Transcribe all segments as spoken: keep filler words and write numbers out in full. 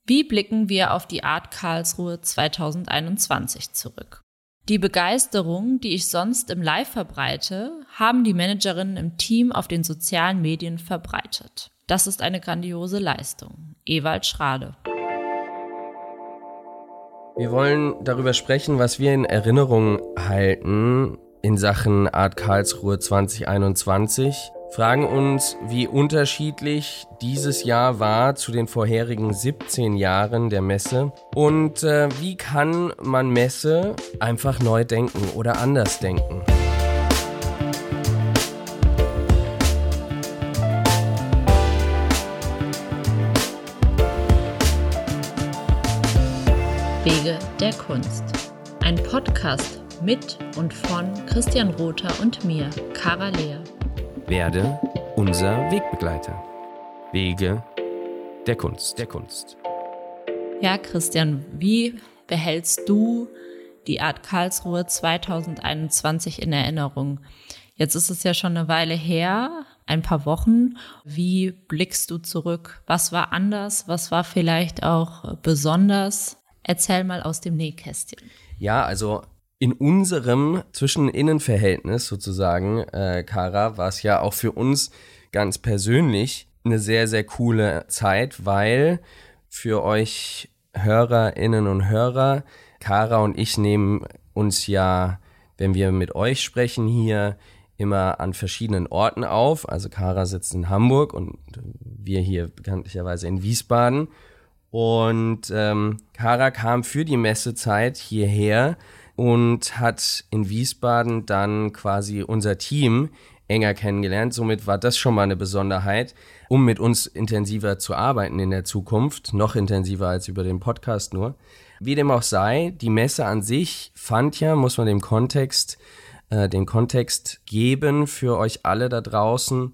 Wie blicken wir auf die Art Karlsruhe zwanzig einundzwanzig zurück? Die Begeisterung, die ich sonst im Live verbreite, haben die Managerinnen im Team auf den sozialen Medien verbreitet. Das ist eine grandiose Leistung. Ewald Schrade. Wir wollen darüber sprechen, was wir in Erinnerung halten in Sachen Art Karlsruhe zwanzig einundzwanzig. Fragen uns, wie unterschiedlich dieses Jahr war zu den vorherigen siebzehn Jahren der Messe und äh, wie kann man Messe einfach neu denken oder anders denken. Wege der Kunst. Ein Podcast mit und von Christian Rother und mir, Kara Lehr. Werde unser Wegbegleiter. Wege der Kunst, der Kunst. Ja, Christian, wie behältst du die Art Karlsruhe zwanzig einundzwanzig in Erinnerung? Jetzt ist es ja schon eine Weile her, ein paar Wochen. Wie blickst du zurück? Was war anders? Was war vielleicht auch besonders? Erzähl mal aus dem Nähkästchen. Ja, also in unserem Zwischen-Innen-Verhältnis sozusagen, äh, Kara, war es ja auch für uns ganz persönlich eine sehr, sehr coole Zeit, weil für euch Hörerinnen und Hörer, Kara und ich nehmen uns ja, wenn wir mit euch sprechen hier, immer an verschiedenen Orten auf. Also Kara sitzt in Hamburg und wir hier bekanntlicherweise in Wiesbaden. Und ähm, Kara kam für die Messezeit hierher und hat in Wiesbaden dann quasi unser Team enger kennengelernt. Somit war das schon mal eine Besonderheit, um mit uns intensiver zu arbeiten in der Zukunft. Noch intensiver als über den Podcast nur. Wie dem auch sei, die Messe an sich fand ja, muss man dem Kontext, äh, den Kontext geben für euch alle da draußen,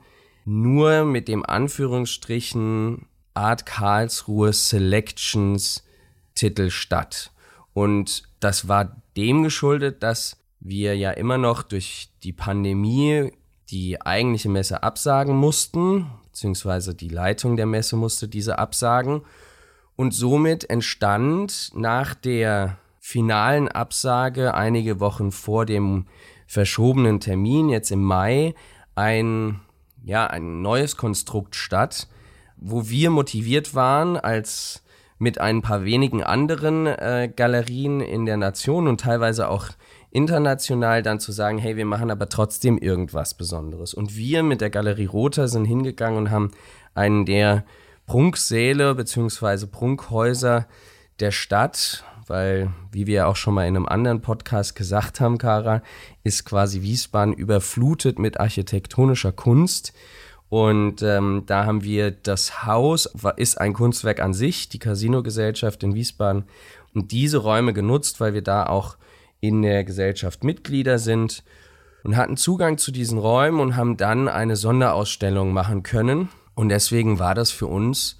nur mit dem Anführungsstrichen Art Karlsruhe Selections Titel statt. Und das war dem geschuldet, dass wir ja immer noch durch die Pandemie die eigentliche Messe absagen mussten, beziehungsweise die Leitung der Messe musste diese absagen. Und somit entstand nach der finalen Absage einige Wochen vor dem verschobenen Termin, jetzt im Mai, ein, ja, ein neues Konstrukt statt, wo wir motiviert waren, als mit ein paar wenigen anderen äh, Galerien in der Nation und teilweise auch international dann zu sagen, hey, wir machen aber trotzdem irgendwas Besonderes. Und wir mit der Galerie Rother sind hingegangen und haben einen der Prunksäle bzw. Prunkhäuser der Stadt, weil, wie wir auch schon mal in einem anderen Podcast gesagt haben, Kara, ist quasi Wiesbaden überflutet mit architektonischer Kunst. Und ähm, da haben wir das Haus, ist ein Kunstwerk an sich, die Casino-Gesellschaft in Wiesbaden, und diese Räume genutzt, weil wir da auch in der Gesellschaft Mitglieder sind und hatten Zugang zu diesen Räumen und haben dann eine Sonderausstellung machen können. Und deswegen war das für uns,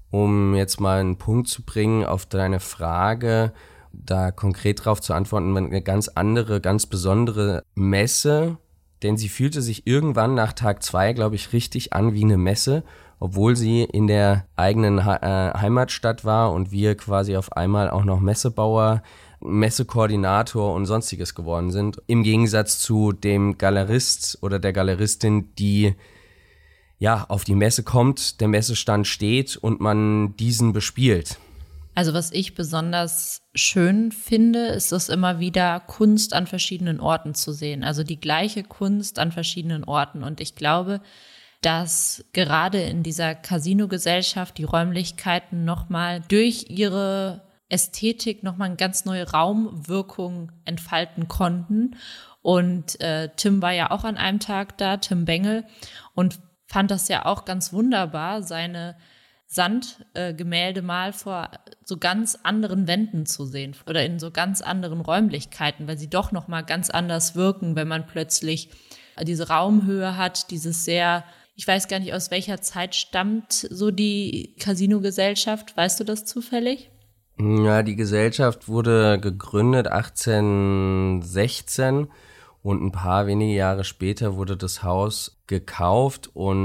um jetzt mal einen Punkt zu bringen auf deine Frage, da konkret drauf zu antworten, eine ganz andere, ganz besondere Messe. Denn sie fühlte sich irgendwann nach Tag zwei, glaube ich, richtig an wie eine Messe, obwohl sie in der eigenen He- äh, Heimatstadt war und wir quasi auf einmal auch noch Messebauer, Messekoordinator und sonstiges geworden sind. Im Gegensatz zu dem Galerist oder der Galeristin, die ja auf die Messe kommt, der Messestand steht und man diesen bespielt. Also was ich besonders schön finde, ist es immer wieder, Kunst an verschiedenen Orten zu sehen. Also die gleiche Kunst an verschiedenen Orten. Und ich glaube, dass gerade in dieser Casino-Gesellschaft die Räumlichkeiten nochmal durch ihre Ästhetik nochmal eine ganz neue Raumwirkung entfalten konnten. Und äh, Tim war ja auch an einem Tag da, Tim Bengel, und fand das ja auch ganz wunderbar, seine Sandgemälde äh, mal vor so ganz anderen Wänden zu sehen oder in so ganz anderen Räumlichkeiten, weil sie doch noch mal ganz anders wirken, wenn man plötzlich diese Raumhöhe hat, dieses sehr, ich weiß gar nicht, aus welcher Zeit stammt so die Casino-Gesellschaft, weißt du das zufällig? Ja, die Gesellschaft wurde gegründet achtzehnhundertsechzehn und ein paar wenige Jahre später wurde das Haus gekauft und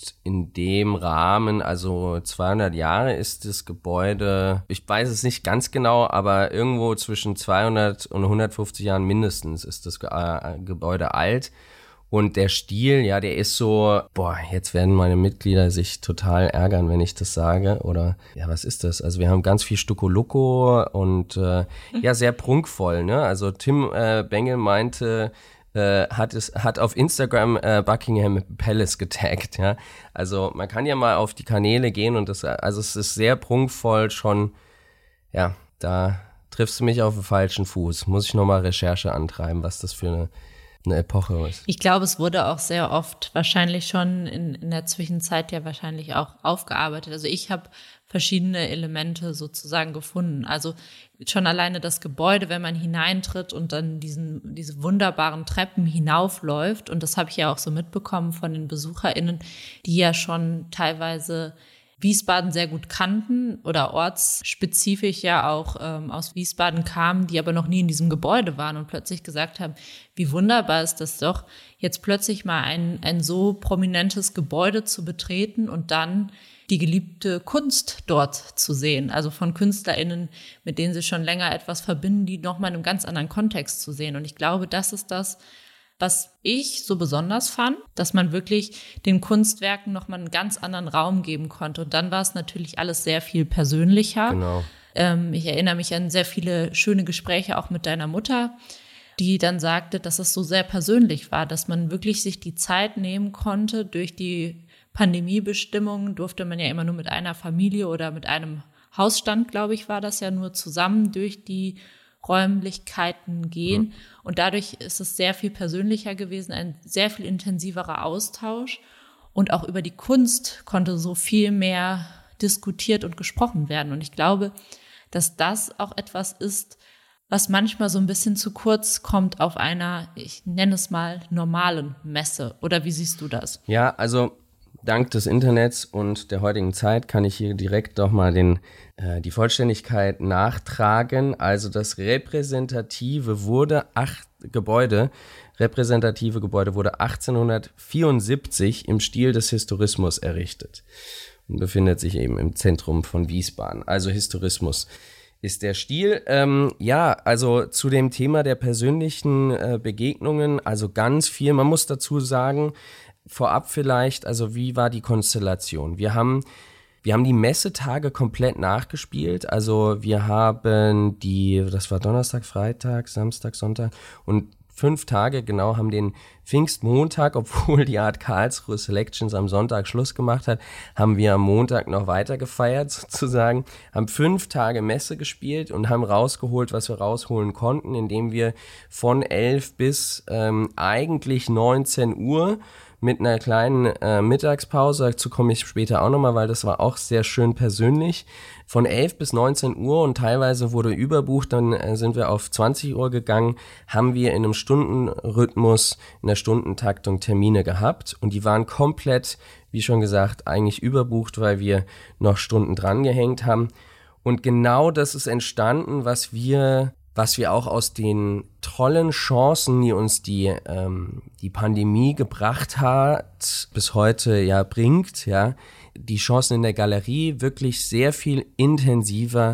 in dem Rahmen, also zweihundert Jahre ist das Gebäude, ich weiß es nicht ganz genau, aber irgendwo zwischen zweihundert und hundertfünfzig Jahren mindestens ist das Ge- äh, Gebäude alt. Und der Stil, ja, der ist so, boah, jetzt werden meine Mitglieder sich total ärgern, wenn ich das sage. Oder, ja, was ist das? Also wir haben ganz viel Stucco-Luco und äh, ja, sehr prunkvoll, ne? Also Tim äh, Bengel meinte, äh, hat es hat auf Instagram äh, Buckingham Palace getaggt, ja. Also man kann ja mal auf die Kanäle gehen und das, also es ist sehr prunkvoll schon, ja, da triffst du mich auf den falschen Fuß. Muss ich nochmal Recherche antreiben, was das für eine eine Epoche ist. Ich glaube, es wurde auch sehr oft wahrscheinlich schon in, in der Zwischenzeit ja wahrscheinlich auch aufgearbeitet. Also ich habe verschiedene Elemente sozusagen gefunden. Also schon alleine das Gebäude, wenn man hineintritt und dann diesen diese wunderbaren Treppen hinaufläuft. Und das habe ich ja auch so mitbekommen von den BesucherInnen, die ja schon teilweise Wiesbaden sehr gut kannten oder ortsspezifisch ja auch ähm, aus Wiesbaden kamen, die aber noch nie in diesem Gebäude waren und plötzlich gesagt haben, wie wunderbar ist das doch, jetzt plötzlich mal ein, ein so prominentes Gebäude zu betreten und dann die geliebte Kunst dort zu sehen. Also von KünstlerInnen, mit denen sie schon länger etwas verbinden, die nochmal in einem ganz anderen Kontext zu sehen. Und ich glaube, das ist das, was ich so besonders fand, dass man wirklich den Kunstwerken nochmal einen ganz anderen Raum geben konnte. Und dann war es natürlich alles sehr viel persönlicher. Genau. Ähm, ich erinnere mich an sehr viele schöne Gespräche auch mit deiner Mutter, die dann sagte, dass es so sehr persönlich war, dass man wirklich sich die Zeit nehmen konnte. Durch die Pandemiebestimmungen durfte man ja immer nur mit einer Familie oder mit einem Hausstand, glaube ich, war das ja nur zusammen durch die Räumlichkeiten gehen. Ja. Und dadurch ist es sehr viel persönlicher gewesen, ein sehr viel intensiverer Austausch. Und auch über die Kunst konnte so viel mehr diskutiert und gesprochen werden. Und ich glaube, dass das auch etwas ist, was manchmal so ein bisschen zu kurz kommt auf einer, ich nenne es mal, normalen Messe. Oder wie siehst du das? Ja, also dank des Internets und der heutigen Zeit kann ich hier direkt doch mal den, äh, die Vollständigkeit nachtragen. Also das repräsentative wurde acht Gebäude, repräsentative Gebäude wurde achtzehnhundertvierundsiebzig im Stil des Historismus errichtet und befindet sich eben im Zentrum von Wiesbaden. Also Historismus ist der Stil. Ähm, ja, also zu dem Thema der persönlichen äh, Begegnungen, also ganz viel. Man muss dazu sagen, vorab vielleicht, also wie war die Konstellation? Wir haben, wir haben die Messetage komplett nachgespielt. Also wir haben die, das war Donnerstag, Freitag, Samstag, Sonntag und fünf Tage genau haben den Pfingstmontag, obwohl die Art Karlsruhe Selections am Sonntag Schluss gemacht hat, haben wir am Montag noch weiter gefeiert sozusagen, haben fünf Tage Messe gespielt und haben rausgeholt, was wir rausholen konnten, indem wir von elf bis ähm, eigentlich neunzehn Uhr mit einer kleinen äh, Mittagspause, dazu komme ich später auch nochmal, weil das war auch sehr schön persönlich, von elf bis neunzehn Uhr und teilweise wurde überbucht, dann äh, sind wir auf zwanzig Uhr gegangen, haben wir in einem Stundenrhythmus, in der Stundentaktung Termine gehabt und die waren komplett, wie schon gesagt, eigentlich überbucht, weil wir noch Stunden dran gehängt haben. Und genau das ist entstanden, was wir was wir auch aus den tollen Chancen, die uns die ähm, die Pandemie gebracht hat, bis heute ja bringt, ja, die Chancen in der Galerie wirklich sehr viel intensiver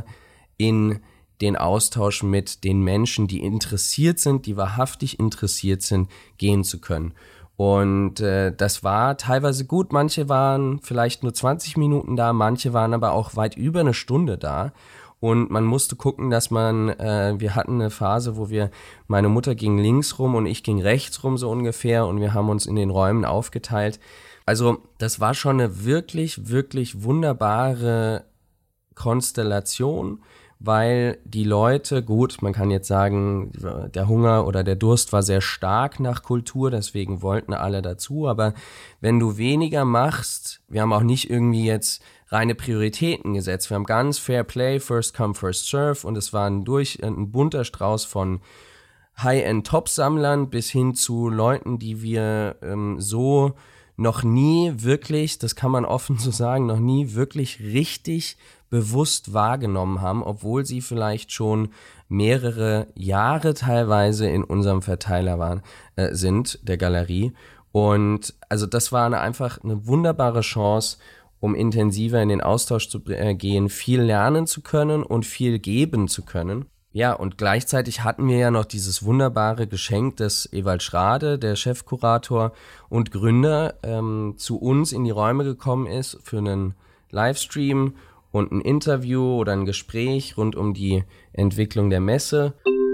in den Austausch mit den Menschen, die interessiert sind, die wahrhaftig interessiert sind, gehen zu können. Und äh, das war teilweise gut, manche waren vielleicht nur zwanzig Minuten da, manche waren aber auch weit über eine Stunde da. Und man musste gucken, dass man, äh, wir hatten eine Phase, wo wir, meine Mutter ging links rum und ich ging rechts rum so ungefähr und wir haben uns in den Räumen aufgeteilt. Also das war schon eine wirklich, wirklich wunderbare Konstellation, weil die Leute, gut, man kann jetzt sagen, der Hunger oder der Durst war sehr stark nach Kultur, deswegen wollten alle dazu, aber wenn du weniger machst, wir haben auch nicht irgendwie jetzt reine Prioritäten gesetzt, wir haben ganz Fair Play, First Come, First Serve und es war ein, durch, ein bunter Strauß von High-End-Top-Sammlern bis hin zu Leuten, die wir ähm, so noch nie wirklich, das kann man offen so sagen, noch nie wirklich richtig bewusst wahrgenommen haben, obwohl sie vielleicht schon mehrere Jahre teilweise in unserem Verteiler waren, äh, sind, der Galerie. Und also das war eine, einfach eine wunderbare Chance, um intensiver in den Austausch zu äh, gehen, viel lernen zu können und viel geben zu können. Ja, und gleichzeitig hatten wir ja noch dieses wunderbare Geschenk, dass Ewald Schrade, der Chefkurator und Gründer, ähm, zu uns in die Räume gekommen ist für einen Livestream und ein Interview oder ein Gespräch rund um die Entwicklung der Messe.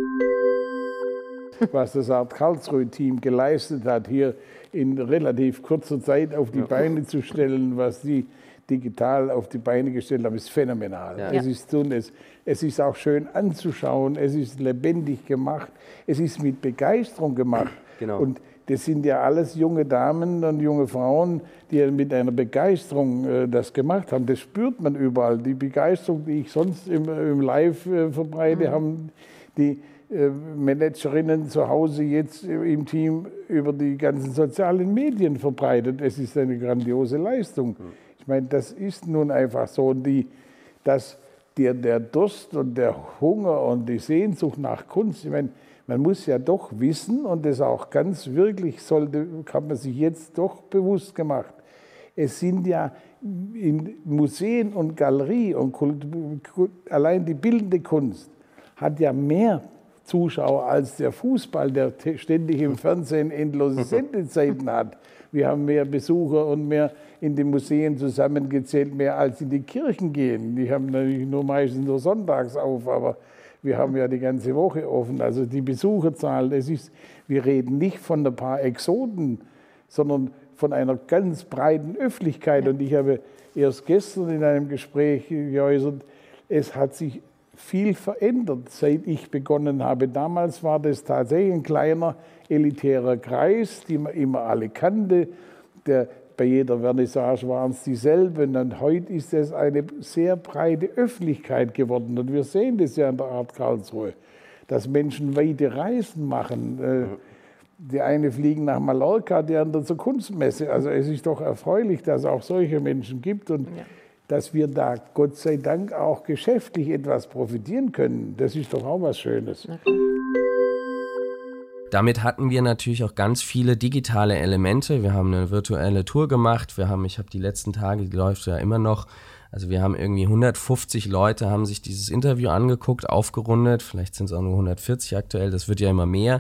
Was das Art Karlsruhe-Team geleistet hat, hier in relativ kurzer Zeit auf die ja. Beine zu stellen, was die digital auf die Beine gestellt haben, ist phänomenal. Ja. Es ist tun, es, es ist auch schön anzuschauen, es ist lebendig gemacht, es ist mit Begeisterung gemacht. Genau. Und das sind ja alles junge Damen und junge Frauen, die mit einer Begeisterung äh, das gemacht haben. Das spürt man überall. Die Begeisterung, die ich sonst im, im Live äh, verbreite, mhm. haben die äh, Managerinnen zu Hause jetzt im Team über die ganzen sozialen Medien verbreitet. Es ist eine grandiose Leistung. Mhm. Ich meine, das ist nun einfach so, die, dass der, der Durst und der Hunger und die Sehnsucht nach Kunst, ich meine, man muss ja doch wissen, und das auch ganz wirklich sollte, hat man sich jetzt doch bewusst gemacht, es sind ja in Museen und Galerie und Kultur, allein die bildende Kunst hat ja mehr Zuschauer als der Fußball, der ständig im Fernsehen endlose Sendezeiten hat. Wir haben mehr Besucher und mehr in den Museen zusammengezählt, mehr als in die Kirchen gehen. Die haben natürlich nur meistens nur sonntags auf, aber wir haben ja die ganze Woche offen. Also die Besucherzahl, das ist, wir reden nicht von ein paar Exoten, sondern von einer ganz breiten Öffentlichkeit. Und ich habe erst gestern in einem Gespräch geäußert, es hat sich viel verändert, seit ich begonnen habe. Damals war das tatsächlich ein kleiner elitärer Kreis, die man immer alle kannte. Der, bei jeder Vernissage waren es dieselben. Und heute ist es eine sehr breite Öffentlichkeit geworden. Und wir sehen das ja an der Art Karlsruhe, dass Menschen weite Reisen machen. Mhm. Die eine fliegen nach Mallorca, die andere zur Kunstmesse. Also es ist doch erfreulich, dass es auch solche Menschen gibt. Und ja. dass wir da Gott sei Dank auch geschäftlich etwas profitieren können, das ist doch auch was Schönes. Okay. Damit hatten wir natürlich auch ganz viele digitale Elemente. Wir haben eine virtuelle Tour gemacht. Wir haben, ich habe die letzten Tage, die läuft ja immer noch, also wir haben irgendwie hundertfünfzig Leute haben sich dieses Interview angeguckt, aufgerundet. Vielleicht sind es auch nur hundertvierzig aktuell, das wird ja immer mehr.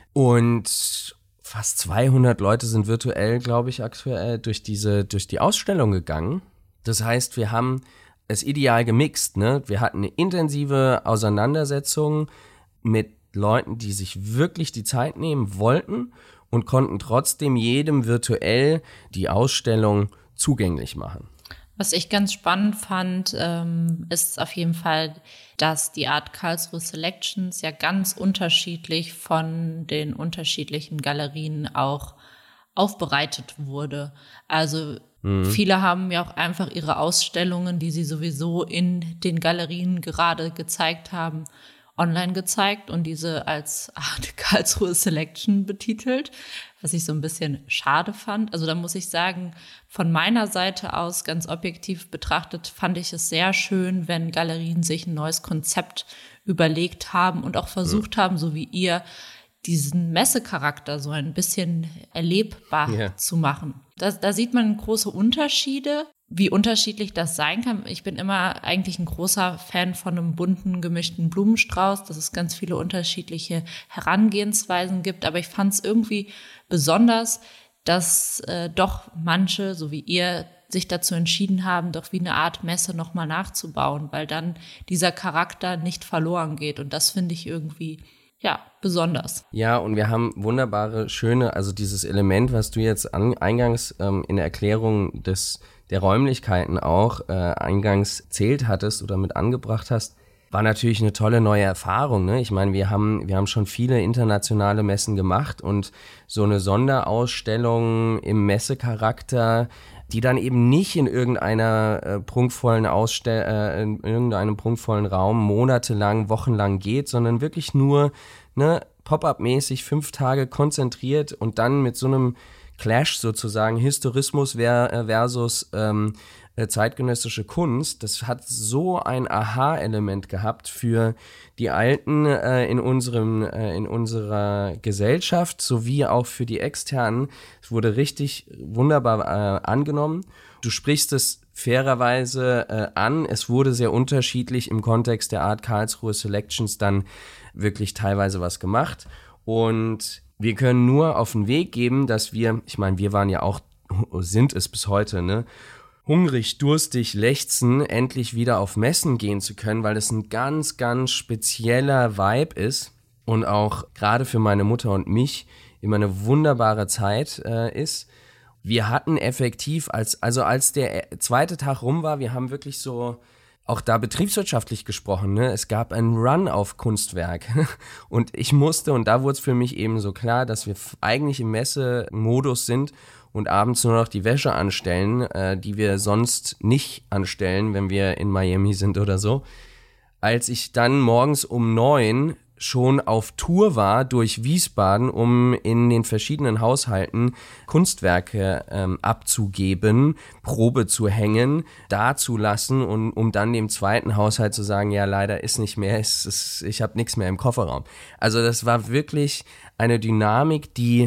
Und fast zweihundert Leute sind virtuell, glaube ich, aktuell durch diese, durch die Ausstellung gegangen. Das heißt, wir haben es ideal gemixt, ne? Wir hatten eine intensive Auseinandersetzung mit Leuten, die sich wirklich die Zeit nehmen wollten und konnten trotzdem jedem virtuell die Ausstellung zugänglich machen. Was ich ganz spannend fand, ähm, ist auf jeden Fall, dass die Art Karlsruhe Selections ja ganz unterschiedlich von den unterschiedlichen Galerien auch aufbereitet wurde. Also mhm. viele haben ja auch einfach ihre Ausstellungen, die sie sowieso in den Galerien gerade gezeigt haben, online gezeigt und diese als Art Karlsruhe Selection betitelt, was ich so ein bisschen schade fand. Also da muss ich sagen, von meiner Seite aus, ganz objektiv betrachtet, fand ich es sehr schön, wenn Galerien sich ein neues Konzept überlegt haben und auch versucht haben, so wie ihr, diesen Messecharakter so ein bisschen erlebbar yeah. zu machen. Da, da sieht man große Unterschiede, wie unterschiedlich das sein kann. Ich bin immer eigentlich ein großer Fan von einem bunten, gemischten Blumenstrauß, dass es ganz viele unterschiedliche Herangehensweisen gibt. Aber ich fand es irgendwie besonders, dass äh, doch manche, so wie ihr, sich dazu entschieden haben, doch wie eine Art Messe nochmal nachzubauen, weil dann dieser Charakter nicht verloren geht. Und das finde ich irgendwie ja, besonders. Ja, und wir haben wunderbare, schöne, also dieses Element, was du jetzt an, eingangs ähm, in der Erklärung des, der Räumlichkeiten auch äh, eingangs zählt hattest oder mit angebracht hast, war natürlich eine tolle neue Erfahrung, ne? Ich meine, wir haben, wir haben schon viele internationale Messen gemacht und so eine Sonderausstellung im Messecharakter, die dann eben nicht in irgendeiner äh, prunkvollen Ausstell äh, in irgendeinem prunkvollen Raum monatelang, wochenlang geht, sondern wirklich nur ne, Pop-up-mäßig fünf Tage konzentriert und dann mit so einem Clash sozusagen, Historismus versus ähm, zeitgenössische Kunst, das hat so ein Aha-Element gehabt für die Alten äh, in unserem äh, in unserer Gesellschaft sowie auch für die Externen. Es wurde richtig wunderbar äh, angenommen. Du sprichst es fairerweise äh, an. Es wurde sehr unterschiedlich im Kontext der Art Karlsruhe Selections dann wirklich teilweise was gemacht. Und wir können nur auf den Weg geben, dass wir, ich meine, wir waren ja auch, sind es bis heute, ne, hungrig, durstig, lechzen, endlich wieder auf Messen gehen zu können, weil das ein ganz, ganz spezieller Vibe ist und auch gerade für meine Mutter und mich immer eine wunderbare Zeit äh, ist. Wir hatten effektiv, als also als der zweite Tag rum war, wir haben wirklich so auch da betriebswirtschaftlich gesprochen, ne? Es gab einen Run auf Kunstwerk und ich musste, und da wurde es für mich eben so klar, dass wir eigentlich im Messemodus sind und abends nur noch die Wäsche anstellen, äh, die wir sonst nicht anstellen, wenn wir in Miami sind oder so. Als ich dann morgens um neun schon auf Tour war durch Wiesbaden, um in den verschiedenen Haushalten Kunstwerke ähm, abzugeben, Probe zu hängen, dazulassen und um dann dem zweiten Haushalt zu sagen, ja, leider ist nicht mehr, es ist, ich habe nichts mehr im Kofferraum. Also das war wirklich eine Dynamik, die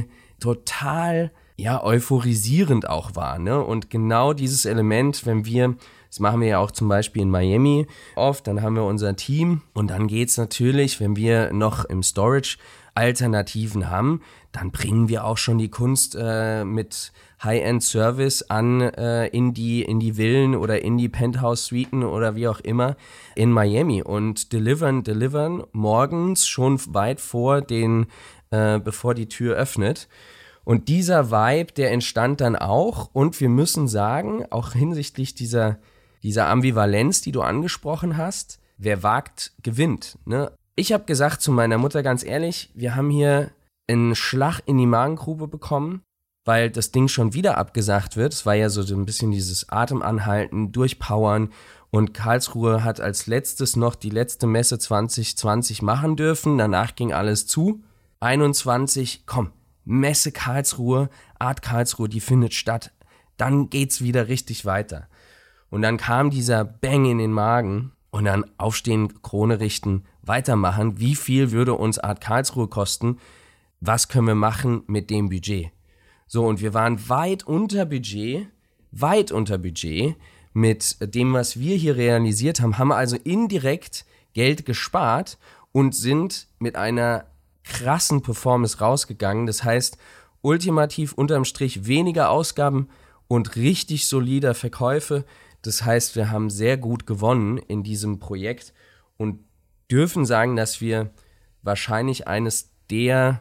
total ja euphorisierend auch war, ne? Und genau dieses Element, wenn wir, das machen wir ja auch zum Beispiel in Miami oft, dann haben wir unser Team und dann geht's natürlich, wenn wir noch im Storage Alternativen haben, dann bringen wir auch schon die Kunst äh, mit High-End-Service an äh, in die in die Villen oder in die Penthouse-Suiten oder wie auch immer in Miami und delivern, delivern morgens schon weit vor den, äh, bevor die Tür öffnet. Und dieser Vibe, der entstand dann auch, und wir müssen sagen, auch hinsichtlich dieser, dieser Ambivalenz, die du angesprochen hast, wer wagt, gewinnt. Ne? Ich habe gesagt zu meiner Mutter ganz ehrlich, wir haben hier einen Schlag in die Magengrube bekommen, weil das Ding schon wieder abgesagt wird. Es war ja so ein bisschen dieses Atemanhalten, Durchpowern, und Karlsruhe hat als letztes noch die letzte Messe zwanzig zwanzig machen dürfen. Danach ging alles zu. einundzwanzig, komm. Messe Karlsruhe, Art Karlsruhe, die findet statt. Dann geht's wieder richtig weiter. Und dann kam dieser Bang in den Magen und dann aufstehen, Krone richten, weitermachen. Wie viel würde uns Art Karlsruhe kosten? Was können wir machen mit dem Budget? So, und wir waren weit unter Budget, weit unter Budget mit dem, was wir hier realisiert haben, haben also indirekt Geld gespart und sind mit einer krassen Performance rausgegangen. Das heißt, ultimativ unterm Strich weniger Ausgaben und richtig solider Verkäufe. Das heißt, wir haben sehr gut gewonnen in diesem Projekt und dürfen sagen, dass wir wahrscheinlich eines der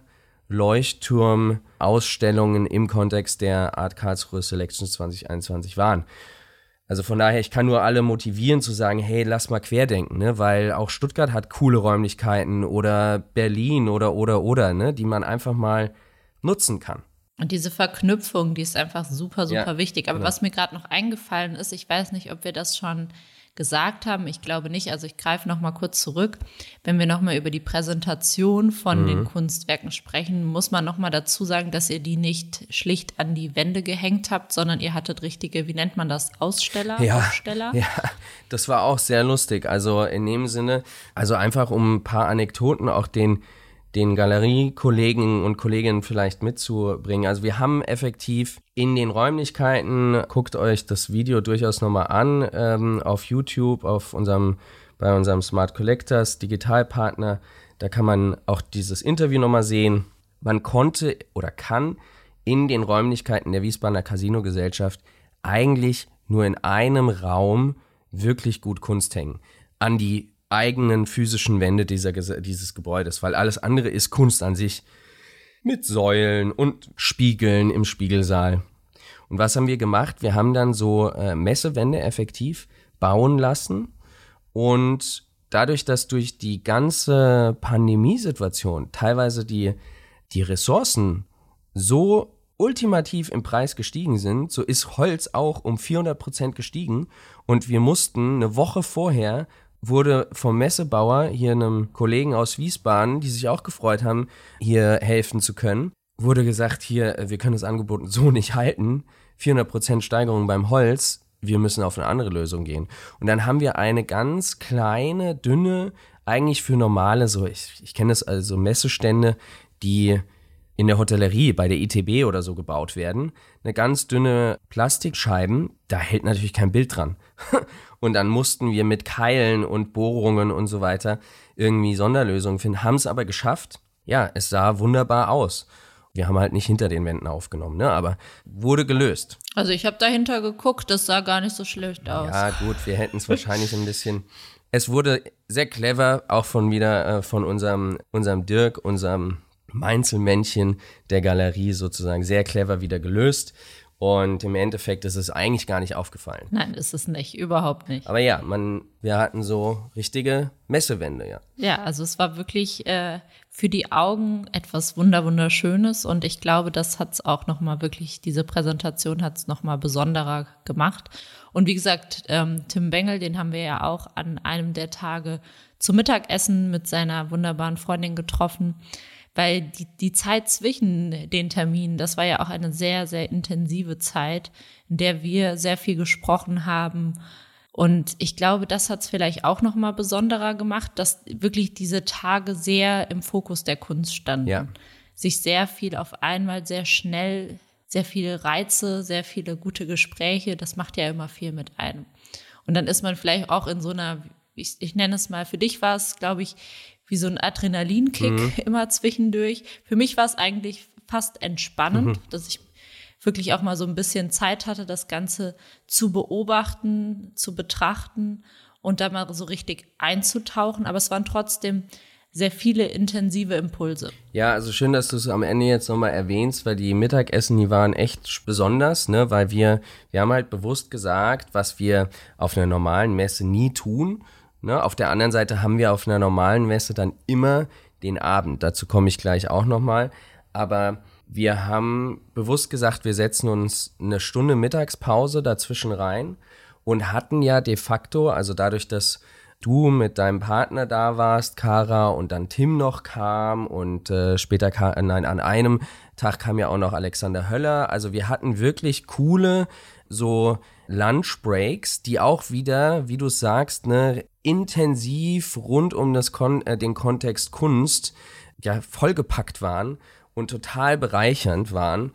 Leuchtturm-Ausstellungen im Kontext der Art Karlsruhe Selections zwanzig einundzwanzig waren. Also von daher, ich kann nur alle motivieren zu sagen, hey, lass mal querdenken, ne? Weil auch Stuttgart hat coole Räumlichkeiten oder Berlin oder, oder, oder, ne? Die man einfach mal nutzen kann. Und diese Verknüpfung, die ist einfach super, super ja, wichtig. Aber genau. Was mir gerade noch eingefallen ist, ich weiß nicht, ob wir das schon gesagt haben, ich glaube nicht, also ich greife noch mal kurz zurück. Wenn wir noch mal über die Präsentation von mhm. den Kunstwerken sprechen, muss man noch mal dazu sagen, dass ihr die nicht schlicht an die Wände gehängt habt, sondern ihr hattet richtige, wie nennt man das, Aussteller? Ja, Aufsteller? Ja, das war auch sehr lustig. Also in dem Sinne, also einfach um ein paar Anekdoten auch den den Galeriekollegen und Kolleginnen vielleicht mitzubringen. Also wir haben effektiv in den Räumlichkeiten, guckt euch das Video durchaus nochmal an, ähm, auf YouTube, auf unserem, bei unserem Smart Collectors Digitalpartner, da kann man auch dieses Interview nochmal sehen. Man konnte oder kann in den Räumlichkeiten der Wiesbadener Casino-Gesellschaft eigentlich nur in einem Raum wirklich gut Kunst hängen. An die eigenen physischen Wände dieser, dieses Gebäudes, weil alles andere ist Kunst an sich mit Säulen und Spiegeln im Spiegelsaal. Und was haben wir gemacht? Wir haben dann so äh, Messewände effektiv bauen lassen und dadurch, dass durch die ganze Pandemiesituation teilweise die, die Ressourcen so ultimativ im Preis gestiegen sind, so ist Holz auch um vierhundert Prozent gestiegen und wir mussten eine Woche vorher wurde vom Messebauer, hier einem Kollegen aus Wiesbaden, die sich auch gefreut haben, hier helfen zu können, wurde gesagt, hier, wir können das Angebot so nicht halten, vierhundert Prozent Steigerung beim Holz, wir müssen auf eine andere Lösung gehen. Und dann haben wir eine ganz kleine, dünne, eigentlich für normale, so ich, ich kenne das also Messestände, die in der Hotellerie bei der I T B oder so gebaut werden, eine ganz dünne Plastikscheiben, da hält natürlich kein Bild dran. Und dann mussten wir mit Keilen und Bohrungen und so weiter irgendwie Sonderlösungen finden, haben es aber geschafft. Ja, es sah wunderbar aus. Wir haben halt nicht hinter den Wänden aufgenommen, ne? Aber wurde gelöst. Also ich habe dahinter geguckt, das sah gar nicht so schlecht aus. Ja gut, wir hätten es wahrscheinlich ein bisschen... Es wurde sehr clever, auch von wieder äh, von unserem, unserem Dirk, unserem Mainzelmännchen der Galerie sozusagen, sehr clever wieder gelöst. Und im Endeffekt ist es eigentlich gar nicht aufgefallen. Nein, ist es nicht, überhaupt nicht. Aber ja, man, wir hatten so richtige Messewände, ja. Ja, also es war wirklich äh, für die Augen etwas Wunderwunderschönes und ich glaube, das hat es auch nochmal wirklich, diese Präsentation hat es nochmal besonderer gemacht. Und wie gesagt, ähm, Tim Bengel, den haben wir ja auch an einem der Tage zum Mittagessen mit seiner wunderbaren Freundin getroffen. Weil die, die Zeit zwischen den Terminen, das war ja auch eine sehr, sehr intensive Zeit, in der wir sehr viel gesprochen haben. Und ich glaube, das hat es vielleicht auch noch mal besonderer gemacht, dass wirklich diese Tage sehr im Fokus der Kunst standen. Ja. Sich sehr viel auf einmal, sehr schnell, sehr viele Reize, sehr viele gute Gespräche, das macht ja immer viel mit einem. Und dann ist man vielleicht auch in so einer, ich, ich nenne es mal, für dich war es, glaube ich, wie so ein Adrenalinkick mhm. immer zwischendurch. Für mich war es eigentlich fast entspannend, mhm. dass ich wirklich auch mal so ein bisschen Zeit hatte, das Ganze zu beobachten, zu betrachten und da mal so richtig einzutauchen. Aber es waren trotzdem sehr viele intensive Impulse. Ja, also schön, dass du es am Ende jetzt nochmal erwähnst, weil die Mittagessen, die waren echt besonders, ne, weil wir, wir haben halt bewusst gesagt, was wir auf einer normalen Messe nie tun. Ne, auf der anderen Seite haben wir auf einer normalen Messe dann immer den Abend. Dazu komme ich gleich auch nochmal. Aber wir haben bewusst gesagt, wir setzen uns eine Stunde Mittagspause dazwischen rein und hatten ja de facto, also dadurch, dass du mit deinem Partner da warst, Kara, und dann Tim noch kam und äh, später, kam, nein, an einem Tag kam ja auch noch Alexander Höller. Also wir hatten wirklich coole so Lunchbreaks, die auch wieder, wie du sagst, ne, intensiv rund um das Kon- äh, den Kontext Kunst ja vollgepackt waren und total bereichernd waren.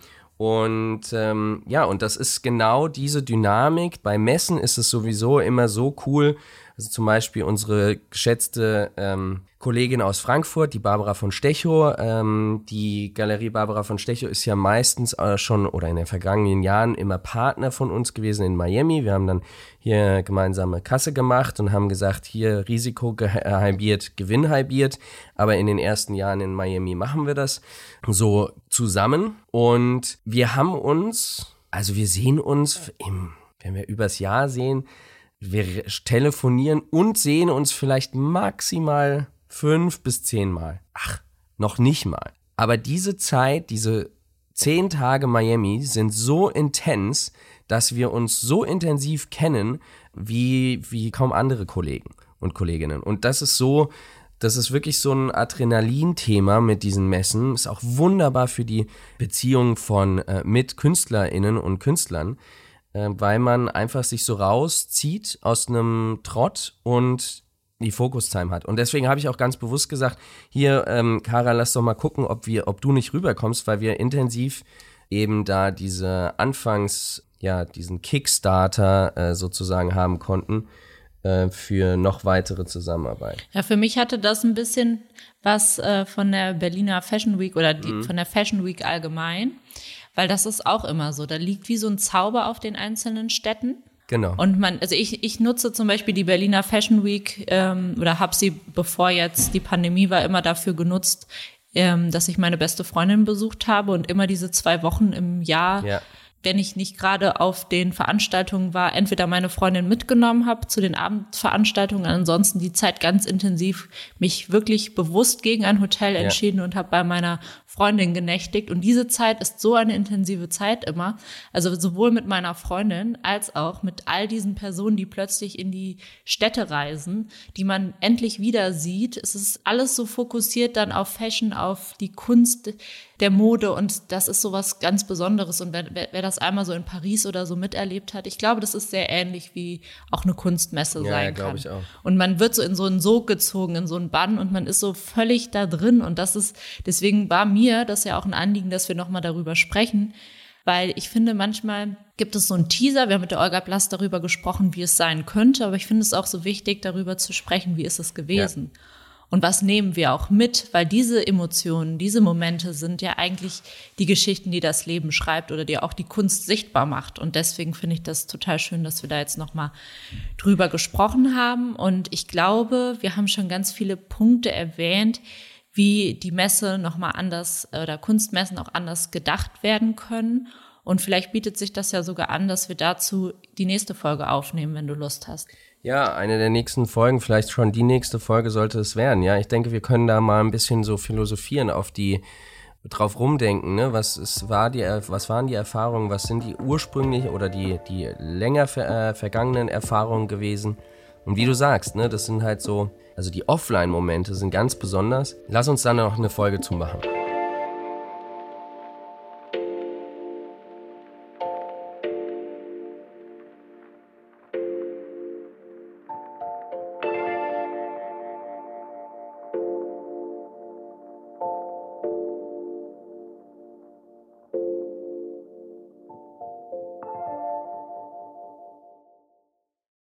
Und ähm, ja, und das ist genau diese Dynamik. Bei Messen ist es sowieso immer so cool. Also zum Beispiel unsere geschätzte ähm, Kollegin aus Frankfurt, die Barbara von Stechow. Ähm, die Galerie Barbara von Stechow ist ja meistens äh, schon oder in den vergangenen Jahren immer Partner von uns gewesen in Miami. Wir haben dann hier gemeinsame Kasse gemacht und haben gesagt, hier Risiko halbiert, Gewinn halbiert. Aber in den ersten Jahren in Miami machen wir das so zusammen. Und wir haben uns, also wir sehen uns, im, wenn wir übers Jahr sehen, wir telefonieren und sehen uns vielleicht maximal fünf bis zehn Mal. Ach, noch nicht mal. Aber diese Zeit, diese zehn Tage Miami sind so intens, dass wir uns so intensiv kennen wie, wie kaum andere Kollegen und Kolleginnen. Und das ist so, das ist wirklich so ein Adrenalin-Thema mit diesen Messen. Ist auch wunderbar für die Beziehung von äh, mit KünstlerInnen und Künstlern, äh, weil man einfach sich so rauszieht aus einem Trott und die Focus-Time hat. Und deswegen habe ich auch ganz bewusst gesagt, hier, ähm, Kara, lass doch mal gucken, ob wir, ob du nicht rüberkommst, weil wir intensiv eben da diese Anfangs, ja, diesen Kickstarter äh, sozusagen haben konnten äh, für noch weitere Zusammenarbeit. Ja, für mich hatte das ein bisschen was äh, von der Berliner Fashion Week oder die, mhm. von der Fashion Week allgemein, weil das ist auch immer so, da liegt wie so ein Zauber auf den einzelnen Städten. Genau. Und man, also ich, ich nutze zum Beispiel die Berliner Fashion Week ähm, oder habe sie, bevor jetzt die Pandemie war, immer dafür genutzt, ähm, dass ich meine beste Freundin besucht habe und immer diese zwei Wochen im Jahr, ja. wenn ich nicht gerade auf den Veranstaltungen war, entweder meine Freundin mitgenommen habe zu den Abendveranstaltungen, ansonsten die Zeit ganz intensiv mich wirklich bewusst gegen ein Hotel entschieden ja. und habe bei meiner Freundin genächtigt. Und diese Zeit ist so eine intensive Zeit immer, also sowohl mit meiner Freundin als auch mit all diesen Personen, die plötzlich in die Städte reisen, die man endlich wieder sieht. Es ist alles so fokussiert dann auf Fashion, auf die Kunst der Mode und das ist sowas ganz Besonderes und wer, wer, wer das einmal so in Paris oder so miterlebt hat, ich glaube, das ist sehr ähnlich wie auch eine Kunstmesse ja, sein ja, kann. Ich auch. Und man wird so in so einen Sog gezogen, in so einen Bann und man ist so völlig da drin und das ist, deswegen war mir das ja auch ein Anliegen, dass wir nochmal darüber sprechen, weil ich finde, manchmal gibt es so einen Teaser, wir haben mit der Olga Blass darüber gesprochen, wie es sein könnte, aber ich finde es auch so wichtig, darüber zu sprechen, wie ist es gewesen. Ja. Und was nehmen wir auch mit, weil diese Emotionen, diese Momente sind ja eigentlich die Geschichten, die das Leben schreibt oder die auch die Kunst sichtbar macht. Und deswegen finde ich das total schön, dass wir da jetzt nochmal drüber gesprochen haben. Und ich glaube, wir haben schon ganz viele Punkte erwähnt, wie die Messe nochmal anders oder Kunstmessen auch anders gedacht werden können. Und vielleicht bietet sich das ja sogar an, dass wir dazu die nächste Folge aufnehmen, wenn du Lust hast. Ja, eine der nächsten Folgen, vielleicht schon die nächste Folge sollte es werden. Ja, ich denke, wir können da mal ein bisschen so philosophieren, auf die, drauf rumdenken, ne? Was ist, war die, was waren die Erfahrungen, was sind die ursprünglich oder die, die länger ver, äh, vergangenen Erfahrungen gewesen? Und wie du sagst, ne, das sind halt so, also die Offline-Momente sind ganz besonders. Lass uns dann noch eine Folge zu machen.